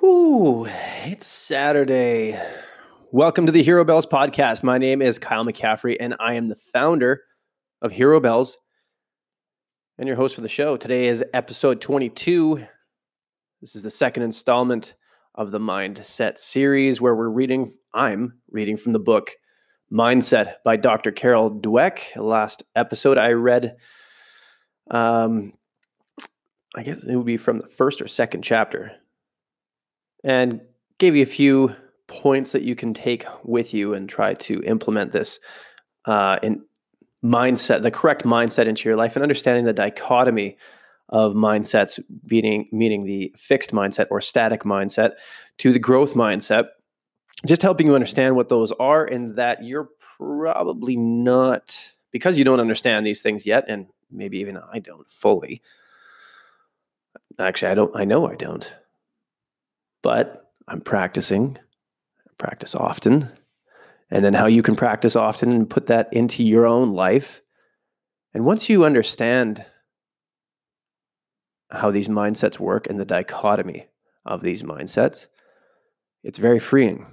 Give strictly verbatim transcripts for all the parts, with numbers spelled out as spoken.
Whew, it's Saturday. Welcome to the Hero Bells podcast. My name is Kyle McCaffrey, and I am the founder of Hero Bells and your host for the show. Today is episode twenty-two. This is the second installment of the Mindset series where we're reading, I'm reading from the book Mindset by Doctor Carol Dweck. Last episode I read, um, I guess it would be from the first or second chapter, and gave you a few points that you can take with you and try to implement this uh, in mindset, the correct mindset into your life, and understanding the dichotomy of mindsets, meaning, meaning the fixed mindset or static mindset to the growth mindset, just helping you understand what those are, and that you're probably not, because you don't understand these things yet, and maybe even I don't fully. Actually, I don't, I know I don't. But I'm practicing, practice often. And then how you can practice often and put that into your own life. And once you understand how these mindsets work and the dichotomy of these mindsets, it's very freeing.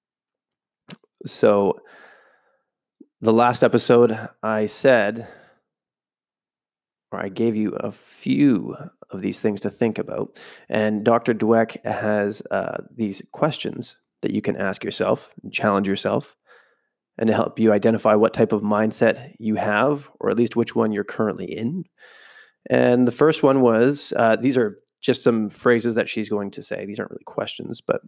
So the last episode I said, or I gave you a few of these things to think about. And Doctor Dweck has uh, these questions that you can ask yourself, and challenge yourself, and to help you identify what type of mindset you have, or at least which one you're currently in. And the first one was, uh, these are just some phrases that she's going to say. These aren't really questions, but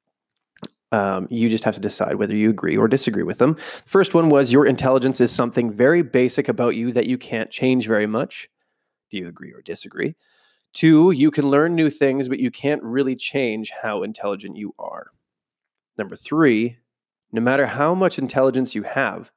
um, you just have to decide whether you agree or disagree with them. First one was, your intelligence is something very basic about you that you can't change very much. Do you agree or disagree? Two, you can learn new things, but you can't really change how intelligent you are. Number three, no matter how much intelligence you have,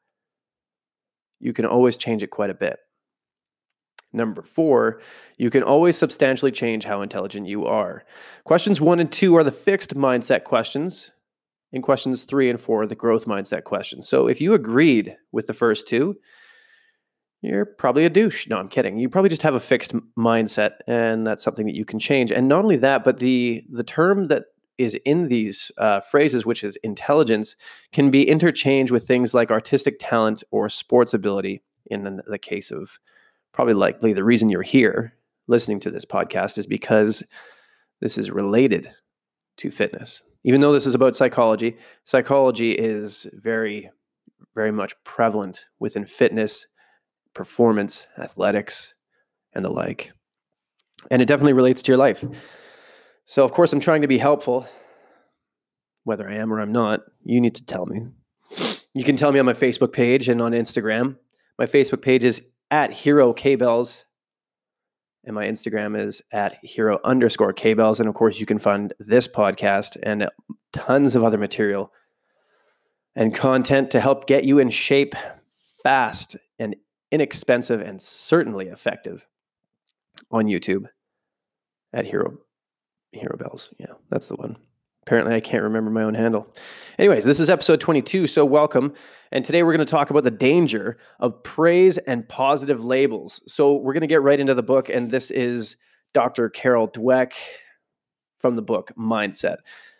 you can always change it quite a bit. Number four, you can always substantially change how intelligent you are. Questions one and two are the fixed mindset questions, and questions three and four are the growth mindset questions. So if you agreed with the first two, you're probably a douche. No, I'm kidding. You probably just have a fixed mindset, and that's something that you can change. And not only that, but the the term that is in these uh, phrases, which is intelligence, can be interchanged with things like artistic talent or sports ability. In the case of, probably likely the reason you're here listening to this podcast is because this is related to fitness. Even though this is about psychology, psychology is very, very much prevalent within fitness, performance, athletics, and the like. And it definitely relates to your life. So, of course, I'm trying to be helpful. Whether I am or I'm not, you need to tell me. You can tell me on my Facebook page and on Instagram. My Facebook page is at Hero K-Bells, and my Instagram is at Hero underscore K-Bells. And, of course, you can find this podcast and tons of other material and content to help get you in shape fast and inexpensive and certainly effective on YouTube at Hero Hero Bells. Yeah, that's the one. Apparently, I can't remember my own handle. Anyways, this is episode twenty-two, so welcome. And today we're going to talk about the danger of praise and positive labels. So we're going to get right into the book, and this is Doctor Carol Dweck from the book Mindset.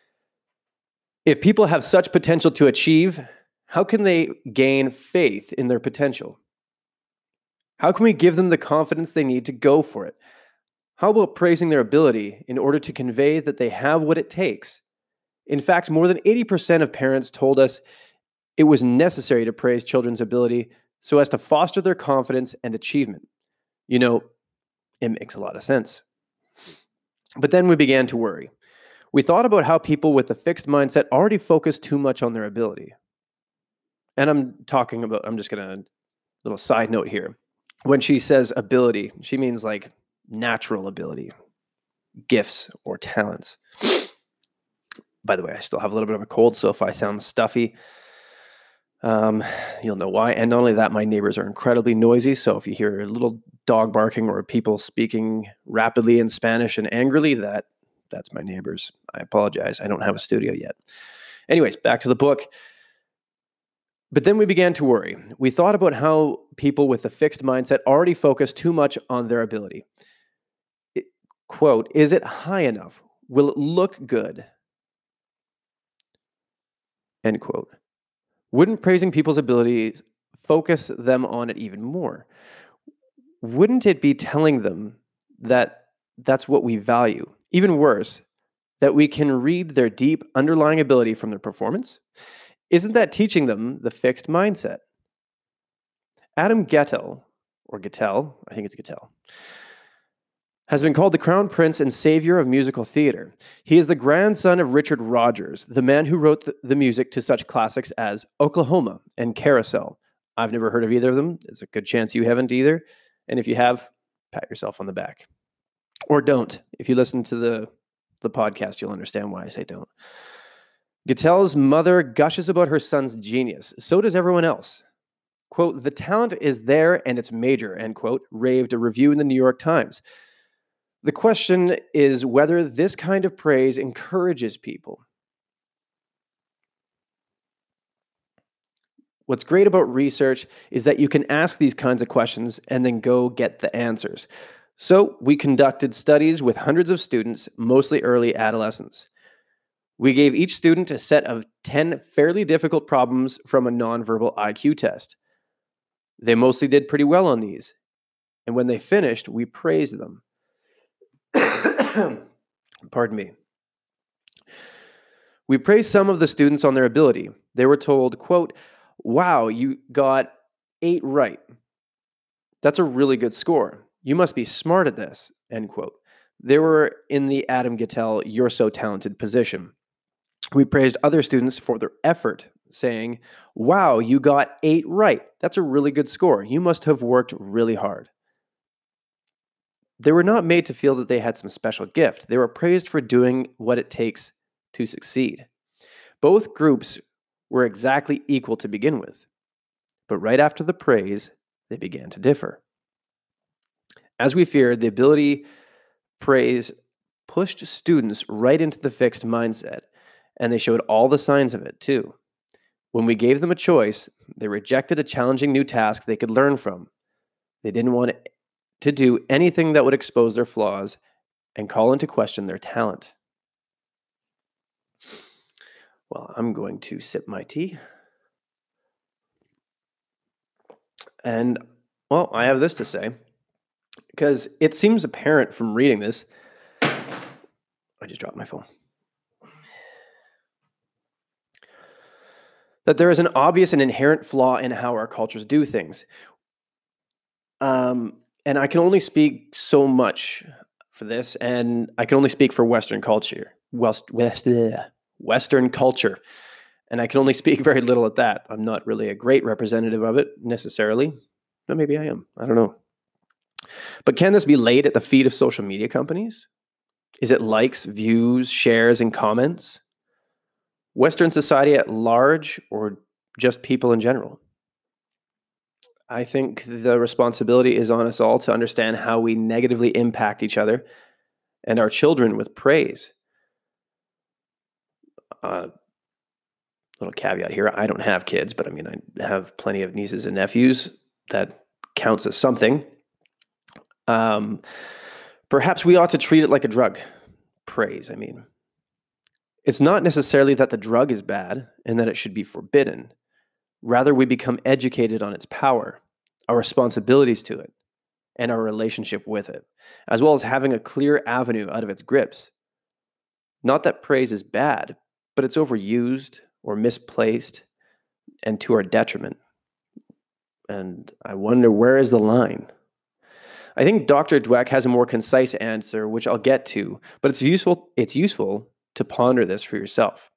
If people have such potential to achieve, how can they gain faith in their potential? How can we give them the confidence they need to go for it? How about praising their ability in order to convey that they have what it takes? In fact, more than eighty percent of parents told us it was necessary to praise children's ability so as to foster their confidence and achievement. You know, it makes a lot of sense. But then we began to worry. We thought about how people with a fixed mindset already focus too much on their ability. And I'm talking about, I'm just going to, little side note here. When she says ability, she means like natural ability, gifts or talents. By the way, I still have a little bit of a cold, so if I sound stuffy, um, you'll know why. And not only that, my neighbors are incredibly noisy, so if you hear a little dog barking or people speaking rapidly in Spanish and angrily, that that's my neighbors. I apologize. I don't have a studio yet. Anyways, back to the book. But then we began to worry. We thought about how people with a fixed mindset already focus too much on their ability. It, quote, is it high enough? Will it look good? end quote. Wouldn't praising people's abilities focus them on it even more? Wouldn't it be telling them that that's what we value? Even worse, that we can read their deep underlying ability from their performance? Isn't that teaching them the fixed mindset? Adam Gettel, or Gettel, I think it's Gettel, has been called the crown prince and savior of musical theater. He is the grandson of Richard Rodgers, the man who wrote the, the music to such classics as Oklahoma and Carousel. I've never heard of either of them. There's a good chance you haven't either. And if you have, pat yourself on the back. Or don't. If you listen to the, the podcast, you'll understand why I say don't. Gettel's mother gushes about her son's genius. So does everyone else. Quote, "The talent is there and it's major," end quote, raved a review in the New York Times. The question is whether this kind of praise encourages people. What's great about research is that you can ask these kinds of questions and then go get the answers. So we conducted studies with hundreds of students, mostly early adolescents. We gave each student a set of ten fairly difficult problems from a nonverbal I Q test. They mostly did pretty well on these. And when they finished, we praised them. Pardon me. We praised some of the students on their ability. They were told, quote, "Wow, you got eight right. That's a really good score. You must be smart at this," end quote. They were in the Adam Gettel "you're so talented" position. We praised other students for their effort, saying, "Wow, you got eight right. That's a really good score. You must have worked really hard." They were not made to feel that they had some special gift. They were praised for doing what it takes to succeed. Both groups were exactly equal to begin with, but right after the praise, they began to differ. As we feared, the ability praise pushed students right into the fixed mindset, and they showed all the signs of it too. When we gave them a choice, they rejected a challenging new task they could learn from. They didn't want to do anything that would expose their flaws and call into question their talent. Well, I'm going to sip my tea. And, well, I have this to say, because it seems apparent from reading this. I just dropped my phone. That there is an obvious and inherent flaw in how our cultures do things. Um, and I can only speak so much for this, and I can only speak for Western culture. West, West, ugh, Western culture. And I can only speak very little at that. I'm not really a great representative of it necessarily. But maybe I am. I don't know. But can this be laid at the feet of social media companies? Is it likes, views, shares, and comments? Western society at large, or just people in general? I think the responsibility is on us all to understand how we negatively impact each other and our children with praise. Uh, little caveat here, I don't have kids, but I mean, I have plenty of nieces and nephews. That counts as something. Um, perhaps we ought to treat it like a drug. Praise, I mean. It's not necessarily that the drug is bad and that it should be forbidden. Rather, we become educated on its power, our responsibilities to it, and our relationship with it, as well as having a clear avenue out of its grips. Not that praise is bad, but it's overused or misplaced and to our detriment. And I wonder, where is the line? I think Doctor Dweck has a more concise answer, which I'll get to, but it's useful, it's useful to ponder this for yourself.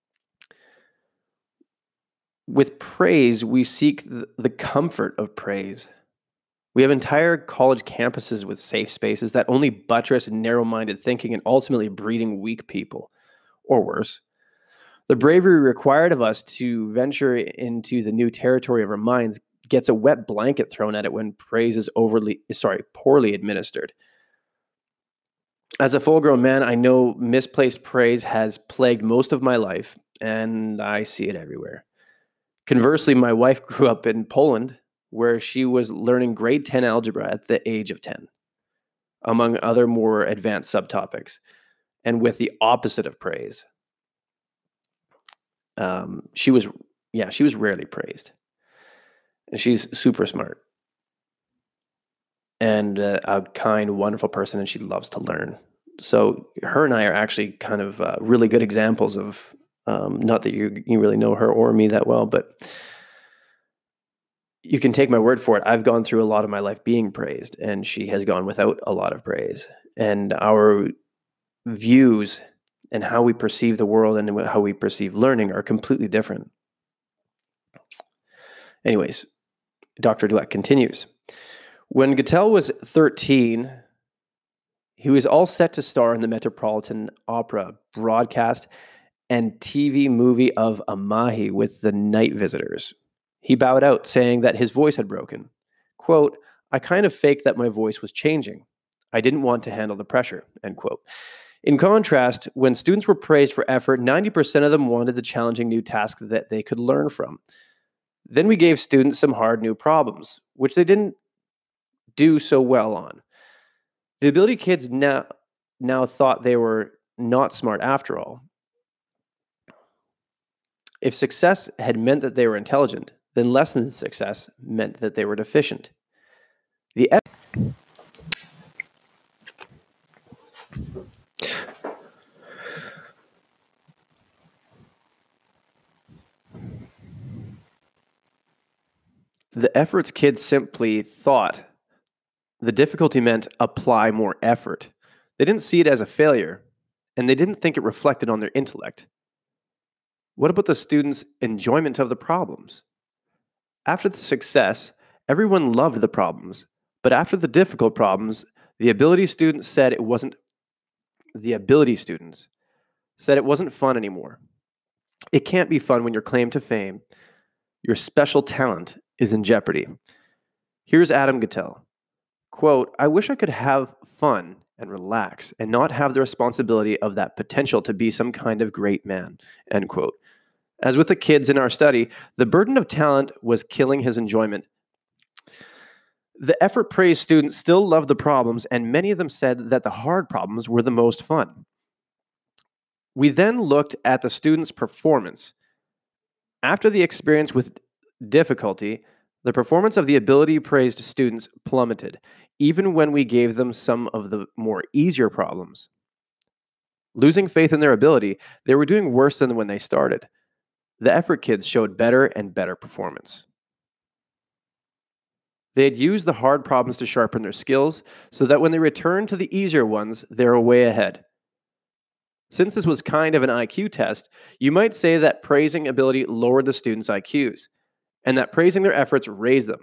With praise, we seek the comfort of praise. We have entire college campuses with safe spaces that only buttress narrow-minded thinking and ultimately breeding weak people, or worse. The bravery required of us to venture into the new territory of our minds gets a wet blanket thrown at it when praise is overly, sorry, poorly administered. As a full-grown man, I know misplaced praise has plagued most of my life, and I see it everywhere. Conversely, my wife grew up in Poland, where she was learning grade ten algebra at the age of ten, among other more advanced subtopics, and with the opposite of praise. Um, she was, yeah, she was rarely praised. And she's super smart and uh, a kind, wonderful person, and she loves to learn. So her and I are actually kind of uh, really good examples of, um, not that you you really know her or me that well, but you can take my word for it. I've gone through a lot of my life being praised, and she has gone without a lot of praise. And our views and how we perceive the world and how we perceive learning are completely different. Anyways, Doctor Dweck continues. When Gatel was thirteen, he was all set to star in the Metropolitan Opera broadcast and T V movie of Amahi with the Night Visitors. He bowed out, saying that his voice had broken. Quote, I kind of faked that my voice was changing. I didn't want to handle the pressure, end quote. In contrast, when students were praised for effort, ninety percent of them wanted the challenging new task that they could learn from. Then we gave students some hard new problems, which they didn't do so well on. The ability kids now, now thought they were not smart after all. If success had meant that they were intelligent, then less than success meant that they were deficient. The e- the efforts kids simply thought the difficulty meant apply more effort. They didn't see it as a failure, and they didn't think it reflected on their intellect. What about the students' enjoyment of the problems? After the success, everyone loved the problems, but after the difficult problems, the ability students said it wasn't the ability students said it wasn't fun anymore. It can't be fun when your claim to fame, your special talent, is in jeopardy. Here's Adam Gatel. Quote, I wish I could have fun and relax and not have the responsibility of that potential to be some kind of great man, end quote. As with the kids in our study, the burden of talent was killing his enjoyment. The effort praised students still loved the problems, and many of them said that the hard problems were the most fun. We then looked at the students' performance. After the experience with difficulty, the performance of the ability praised students plummeted, even when we gave them some of the more easier problems. Losing faith in their ability, they were doing worse than when they started. The effort kids showed better and better performance. They had used the hard problems to sharpen their skills so that when they returned to the easier ones, they were way ahead. Since this was kind of an I Q test, you might say that praising ability lowered the students' I Qs, and that praising their efforts raised them.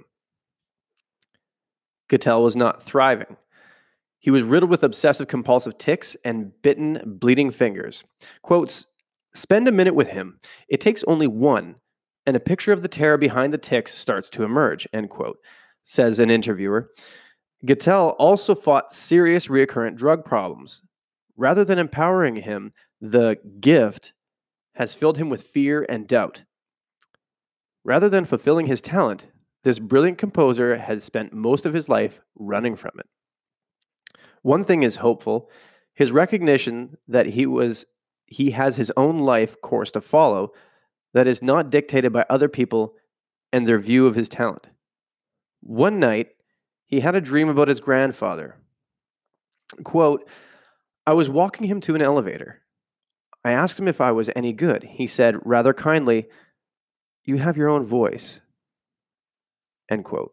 Gatel was not thriving. He was riddled with obsessive compulsive tics and bitten, bleeding fingers. Quotes, spend a minute with him. It takes only one, and a picture of the terror behind the tics starts to emerge, end quote, says an interviewer. Gatel also fought serious recurrent drug problems. Rather than empowering him, the gift has filled him with fear and doubt. Rather than fulfilling his talent, this brilliant composer has spent most of his life running from it. One thing is hopeful, his recognition that he was he has his own life course to follow that is not dictated by other people and their view of his talent. One night, he had a dream about his grandfather. Quote, I was walking him to an elevator. I asked him if I was any good. He said rather kindly, you have your own voice. End quote.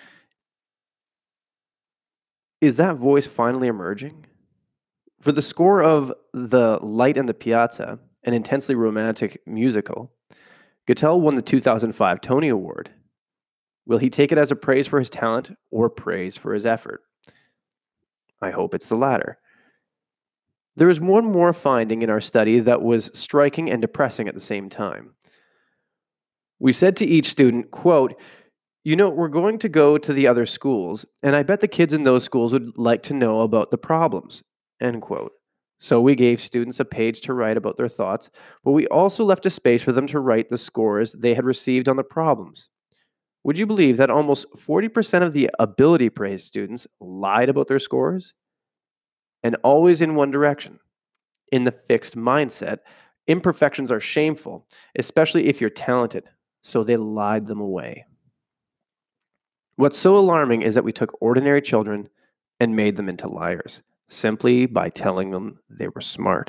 Is that voice finally emerging? For the score of The Light in the Piazza, an intensely romantic musical, Gatel won the two thousand five Tony Award. Will he take it as a praise for his talent or praise for his effort? I hope it's the latter. There is one more finding in our study that was striking and depressing at the same time. We said to each student, quote, you know, we're going to go to the other schools, and I bet the kids in those schools would like to know about the problems, end quote. So we gave students a page to write about their thoughts, but we also left a space for them to write the scores they had received on the problems. Would you believe that almost forty percent of the ability praised students lied about their scores? And always in one direction, in the fixed mindset, Imperfections are shameful, especially if you're talented, so they lied them away. What's so alarming is that we took ordinary children and made them into liars, simply by telling them they were smart.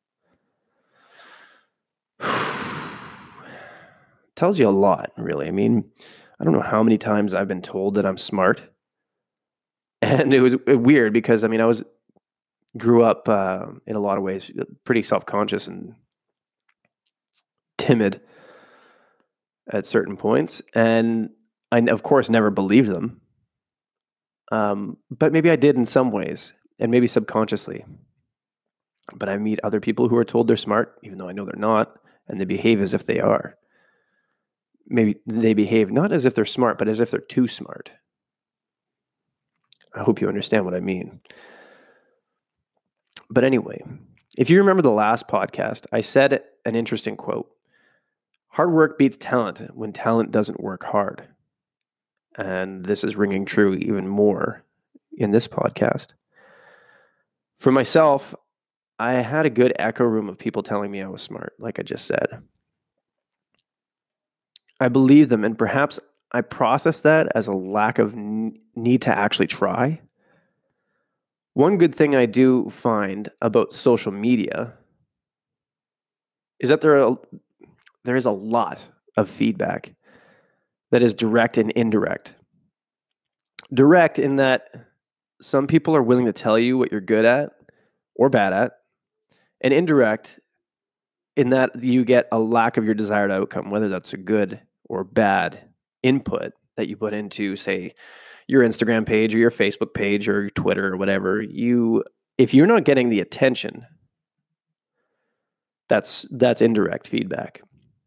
Tells you a lot, really. I mean, I don't know how many times I've been told that I'm smart. And it was uh, weird because, I mean, I was grew up uh, in a lot of ways pretty self-conscious and timid at certain points. And I, of course, never believed them. Um, but maybe I did in some ways, and maybe subconsciously. But I meet other people who are told they're smart, even though I know they're not, and they behave as if they are. Maybe they behave not as if they're smart, but as if they're too smart. I hope you understand what I mean. But anyway, if you remember the last podcast, I said an interesting quote. Hard work beats talent when talent doesn't work hard. And this is ringing true even more in this podcast. For myself, I had a good echo room of people telling me I was smart, like I just said. I believed them, and perhaps I processed that as a lack of n- need to actually try. One good thing I do find about social media is that there are there is a lot of feedback that is direct and indirect. Direct in that some people are willing to tell you what you're good at or bad at, and indirect in that you get a lack of your desired outcome, whether that's a good or bad input that you put into, say, your Instagram page or your Facebook page or your Twitter or whatever. You, if you're not getting the attention, that's that's indirect feedback.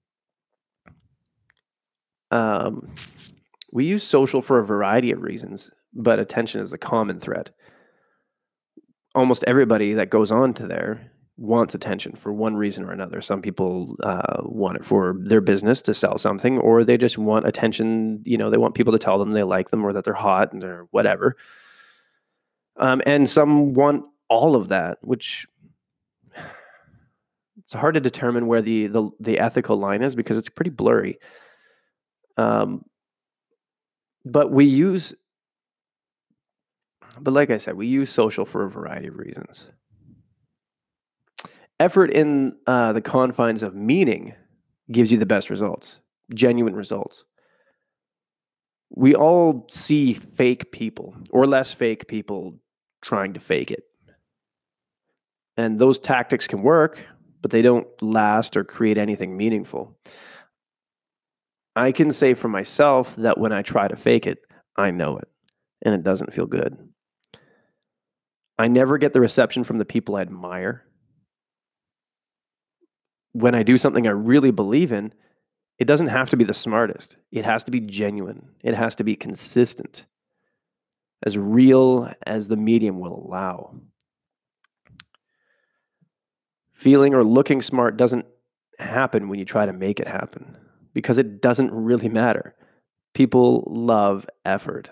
Um, we use social for a variety of reasons, but attention is the common thread. Almost everybody that goes on to there wants attention for one reason or another. Some people uh, want it for their business to sell something, or they just want attention. You know, they want people to tell them they like them or that they're hot and they're whatever. Um, and some want all of that, which it's hard to determine where the the, the ethical line is because it's pretty blurry. Um, but we use, but like I said, we use social for a variety of reasons. Effort in uh, the confines of meaning gives you the best results, genuine results. We all see fake people or less fake people trying to fake it. And those tactics can work, but they don't last or create anything meaningful. I can say for myself that when I try to fake it, I know it, and it doesn't feel good. I never get the reception from the people I admire. When I do something I really believe in, it doesn't have to be the smartest. It has to be genuine. It has to be consistent, as real as the medium will allow. Feeling or looking smart doesn't happen when you try to make it happen because it doesn't really matter. People love effort.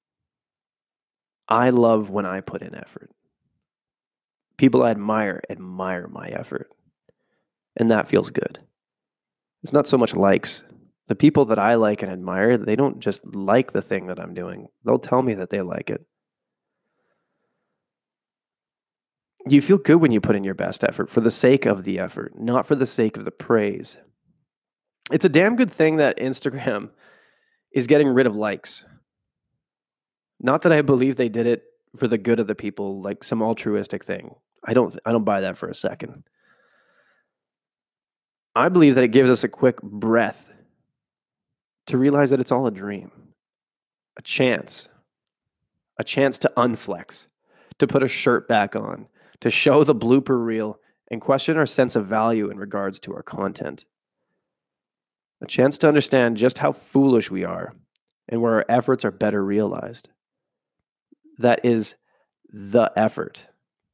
I love when I put in effort. People I admire admire my effort, and that feels good. It's not so much likes. The people that I like and admire, they don't just like the thing that I'm doing. They'll tell me that they like it. You feel good when you put in your best effort for the sake of the effort, not for the sake of the praise. It's a damn good thing that Instagram is getting rid of likes. Not that I believe they did it for the good of the people, like some altruistic thing. I don't I don't buy that for a second. I believe that it gives us a quick breath to realize that it's all a dream, a chance, a chance to unflex, to put a shirt back on, to show the blooper reel and question our sense of value in regards to our content. A chance to understand just how foolish we are and where our efforts are better realized. That is the effort.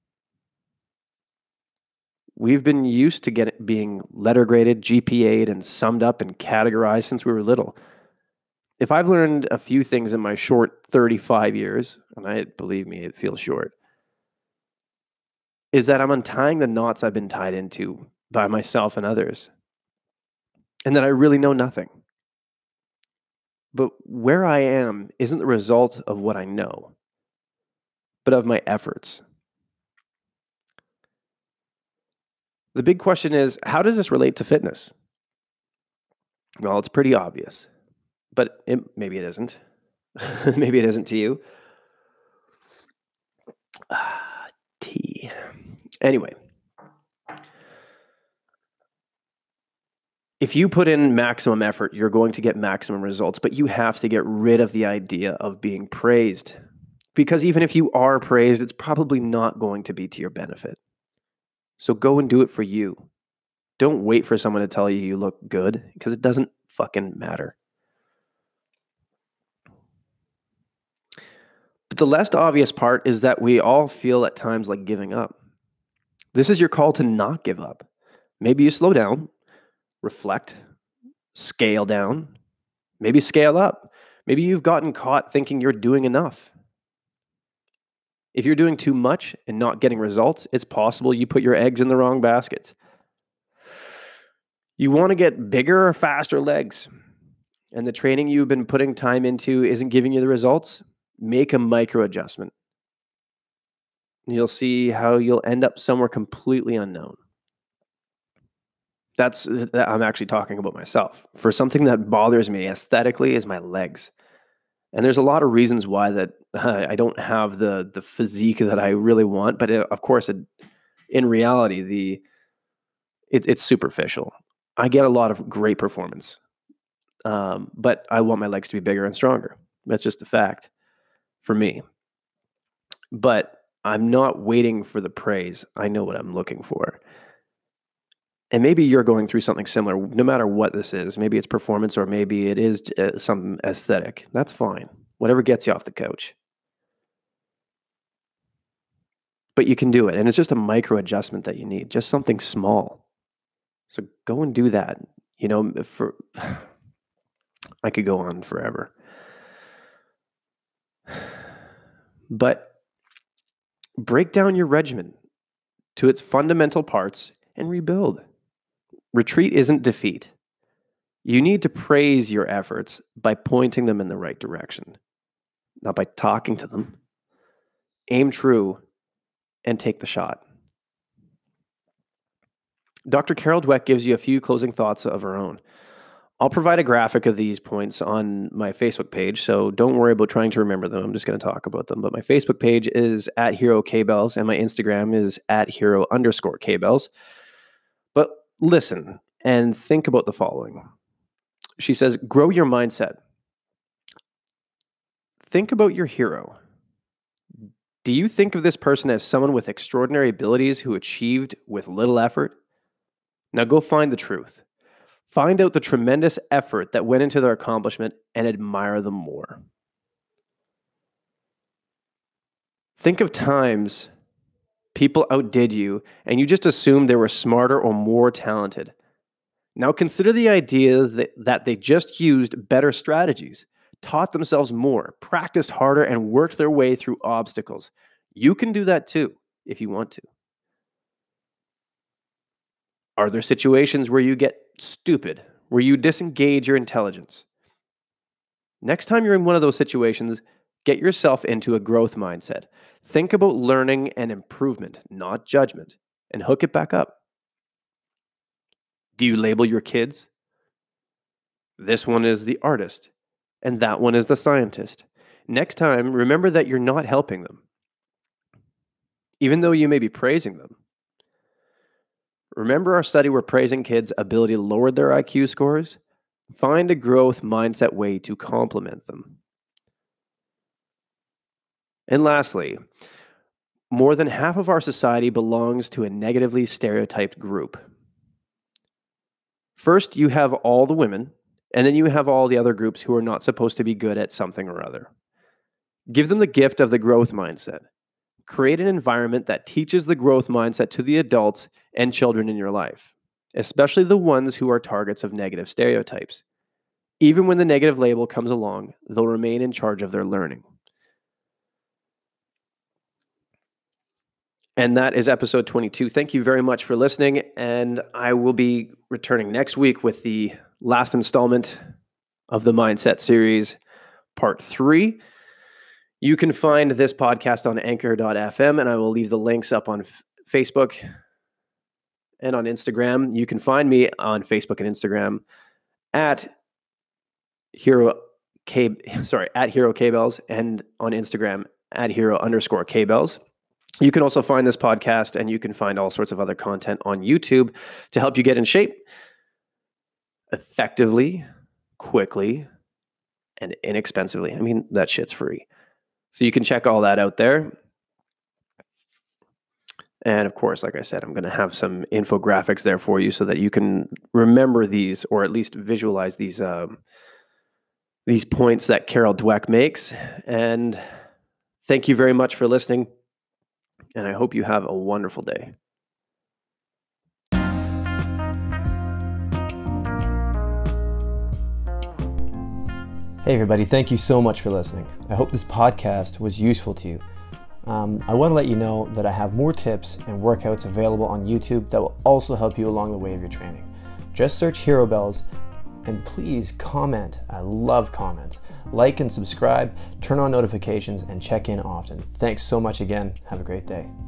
We've been used to get being letter graded, G P A'd, and summed up and categorized since we were little. If I've learned a few things in my short thirty-five years, and I believe me, it feels short, is that I'm untying the knots I've been tied into by myself and others, and that I really know nothing. But where I am isn't the result of what I know, but of my efforts. The big question is, how does this relate to fitness? Well, it's pretty obvious, but it, maybe it isn't. Maybe it isn't to you. Ah, tea. Anyway, if you put in maximum effort, you're going to get maximum results, but you have to get rid of the idea of being praised. Because even if you are praised, it's probably not going to be to your benefit. So go and do it for you. Don't wait for someone to tell you you look good, because it doesn't fucking matter. But the less obvious part is that we all feel at times like giving up. This is your call to not give up. Maybe you slow down, reflect, scale down, maybe scale up. Maybe you've gotten caught thinking you're doing enough. If you're doing too much and not getting results, it's possible you put your eggs in the wrong baskets. You want to get bigger or faster legs, and the training you've been putting time into isn't giving you the results, make a micro adjustment. You'll see how you'll end up somewhere completely unknown. That's that I'm actually talking about myself. For something that bothers me aesthetically is my legs. And there's a lot of reasons why that uh, I don't have the the physique that I really want, but it, of course, it, in reality, the it, it's superficial. I get a lot of great performance, um, but I want my legs to be bigger and stronger. That's just a fact for me. But I'm not waiting for the praise. I know what I'm looking for. And maybe you're going through something similar, no matter what this is. Maybe it's performance or maybe it is uh, some aesthetic. That's fine. Whatever gets you off the couch. But you can do it. And it's just a micro adjustment that you need, just something small. So go and do that. You know, for I could go on forever. But break down your regimen to its fundamental parts and rebuild. Retreat isn't defeat. You need to praise your efforts by pointing them in the right direction, not by talking to them. Aim true and take the shot. Doctor Carol Dweck gives you a few closing thoughts of her own. I'll provide a graphic of these points on my Facebook page, so don't worry about trying to remember them. I'm just going to talk about them. But my Facebook page is at Hero K-Bells, and my Instagram is at Hero underscore K-Bells. But listen and think about the following. She says, grow your mindset. Think about your hero. Do you think of this person as someone with extraordinary abilities who achieved with little effort? Now go find the truth. Find out the tremendous effort that went into their accomplishment and admire them more. Think of times people outdid you and you just assumed they were smarter or more talented. Now consider the idea that, that they just used better strategies, taught themselves more, practiced harder, and worked their way through obstacles. You can do that too, if you want to. Are there situations where you get stupid, where you disengage your intelligence? Next time you're in one of those situations, get yourself into a growth mindset. Think about learning and improvement, not judgment, and hook it back up. Do you label your kids? This one is the artist, and that one is the scientist. Next time, remember that you're not helping them, even though you may be praising them. Remember our study where praising kids' ability lowered their I Q scores? Find a growth mindset way to complement them. And lastly, more than half of our society belongs to a negatively stereotyped group. First, you have all the women, and then you have all the other groups who are not supposed to be good at something or other. Give them the gift of the growth mindset. Create an environment that teaches the growth mindset to the adults and children in your life, especially the ones who are targets of negative stereotypes. Even when the negative label comes along, they'll remain in charge of their learning. And that is episode twenty-two. Thank you very much for listening. And I will be returning next week with the last installment of the Mindset series, part three. You can find this podcast on anchor dot f m, and I will leave the links up on f- Facebook and on Instagram. You can find me on Facebook and Instagram at Hero K, sorry, at Hero K-Bells, and on Instagram at Hero underscore K-Bells. You can also find this podcast, and you can find all sorts of other content on YouTube to help you get in shape effectively, quickly, and inexpensively. I mean, that shit's free. So you can check all that out there. And of course, like I said, I'm going to have some infographics there for you so that you can remember these, or at least visualize these um, these points that Carol Dweck makes. And thank you very much for listening. And I hope you have a wonderful day. Hey everybody, thank you so much for listening. I hope this podcast was useful to you. Um, I want to let you know that I have more tips and workouts available on YouTube that will also help you along the way of your training. Just search Hero Bells, and please comment. I love comments. Like and subscribe, turn on notifications, and check in often. Thanks so much again. Have a great day.